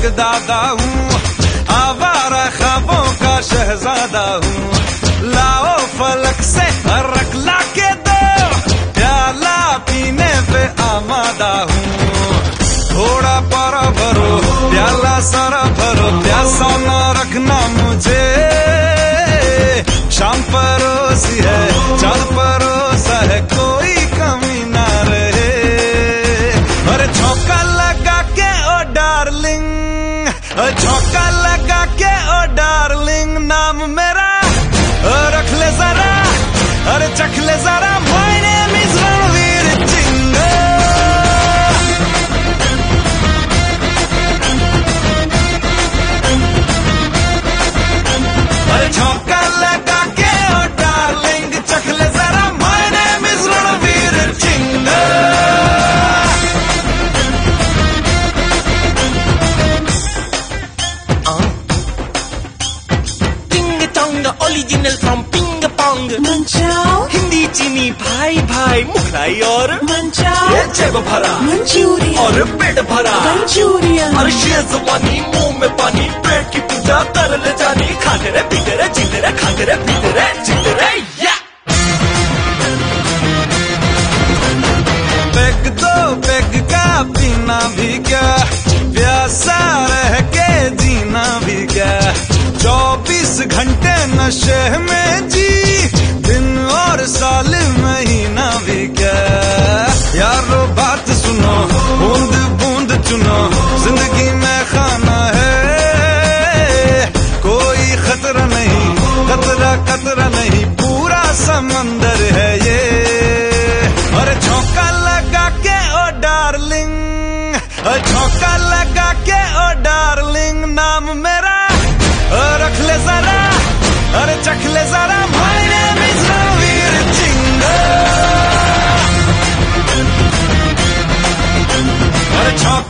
दादा हूँ, आवारा ख्वाबों का शहजादा हूँ। लाओ फलक से रख ला के दो, प्याला पीने पे आमादा हूँ। थोड़ा पारा भरो, प्याला सारा भरो, प्यासा ना रखना मुझे। शाम परोसी है, चांद परोसा है, कोई कमी ना रहे। अरे झोंका लगा के ओ डार्लिंग, झोंका लगा के ओ डार्लिंग, नाम मेरा रख ले जरा, अरे चख ले जरा। My name is Ranveer Singh. अरे झोंका लगा के ओ डार्लिंग, चख ले जरा। My name is Ranveer Singh. Original from ping pong. मंचाओ हिंदी चीनी भाई भाई, मुखलाई और मंचाओ, ये जेब भरा मंचूरियन और पेट भरा मंचूरियन। और शेजवानी, मुंह में पानी, पेट की पूजा कर ले जानी। खाते रे पीते रे जीते रे, खाते रे पीते रे जीते रे। पेग दो पेग का पीना भी क्या, प्यासा रह के जीना भी क्या। 24 घंटे नशे में जी, दिन और साल महीना भी क्या। यारो बात सुनो, बूंद बूंद चुनो, जिंदगी में खाना है। कोई खतरा नहीं, खतरा खतरा नहीं, पूरा समंदर है ये। और झोंका लगा के ओ डार्लिंग, झोंका लगा के ओ डार्लिंग, नाम मेरा रख ले जरा, अरे चख ले जरा। My name is Ranveer Singh. अरे झोंका